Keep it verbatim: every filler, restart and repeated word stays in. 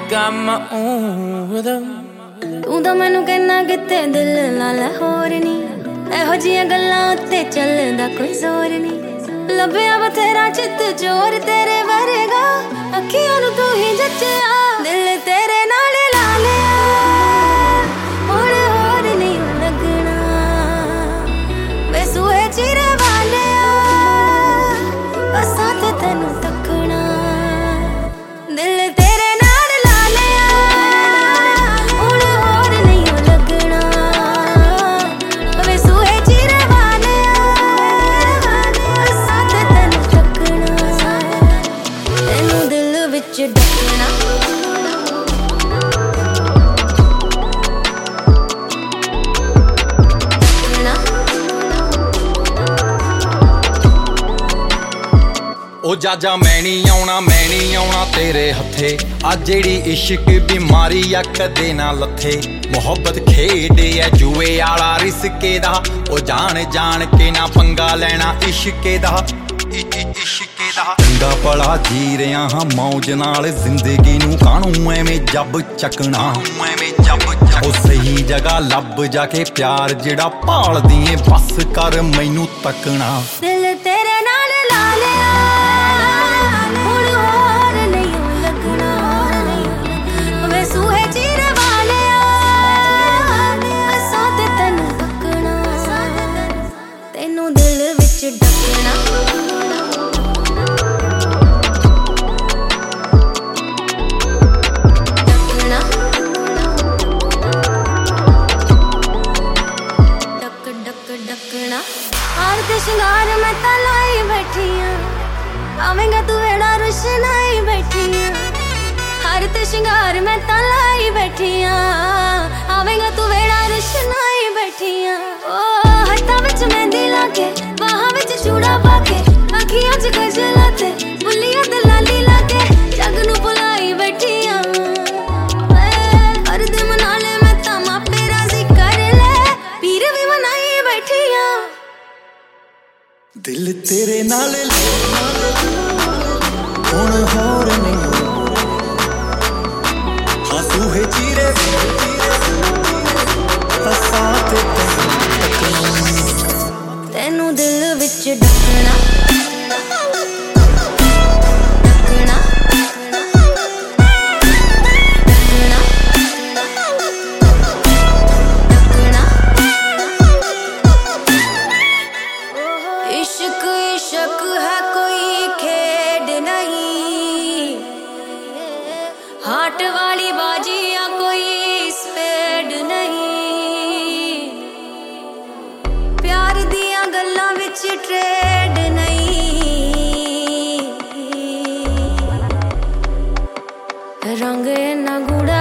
got my own rhythm. तू तो मैनू कहना किते दिल नाल होर नी, एहो जियां गल्लां उत्ते चलदा कोई जोर नी। लभया बथेरा चित चोर तेरे वर्गा, अखियां नू तू ही जच्चिया, दिल तेरे नाल ला लिया, हुण होर नहीं लगना। वे सूहे चिर वालिया, असां ते तैनू तकना, दिल तेरे नाल ला लिया, हुण होर नहीं लगना। वे सूहे चिर वालिया, असां ते तैनू तकना, तैनू दिल विच डकना। ओ जाजा मैं नहीं आउणा मैं नहीं आउणा तेरे हथे, आ जेड़ी इश्क बीमारी आ कदे ना लथे। मोहब्बत खेड है जुए आला रिसके दा, ओ जान जान के ना पंगा लेना इश्के दा, इश्के दा। चंगा भला जी रहा हाँ मौज नाल, जिंदगी नू कानू एवें जब चकना, एवें जब चक। ओ सही जगह लब जाके प्यार जेड़ा भाल दिए, बस कर मैनू तकना, दिल तेरे नाल ला लिया, हुण होर नहीं लगना। वे सूहे चिर वालिया, असां ते तैनू तकना, तैनू दिल विच डकना। डकना डक डक डकना। हार ते शिंगार मैं तां लाई बैठी हां, आवेंगा तू वेड़ा रुशनाई बैठी हां। हार ते शिंगार मैं तां लाई बैठी हां, आवेंगा तू वेड़ा रुशनाई बैठी हां। ओ हत्थां विच मेहंदी लाके, बाहां विच चूड़ा पाके, अखियां च गजल ते बुल्लियां ते लाली लाके, जग नू भुलाई बैठी हां। हर दिन मना ले मैं तां मापे राजी कर ले, पीर भी मनाई बैठी हां। दिल तेरे नाल हुण होर नहीं, हाँ सूहे चीरे असां ते तकना, तैनू दिल विच डकना। डकना डकना डकना। इश्क इश्क है कोई खेड नहीं, हाट वाली बाजियां कोई स्पेड नहीं, प्यार दियां गल्लां विच ट्रेड नहीं। रंग इन्ना गूढ़ा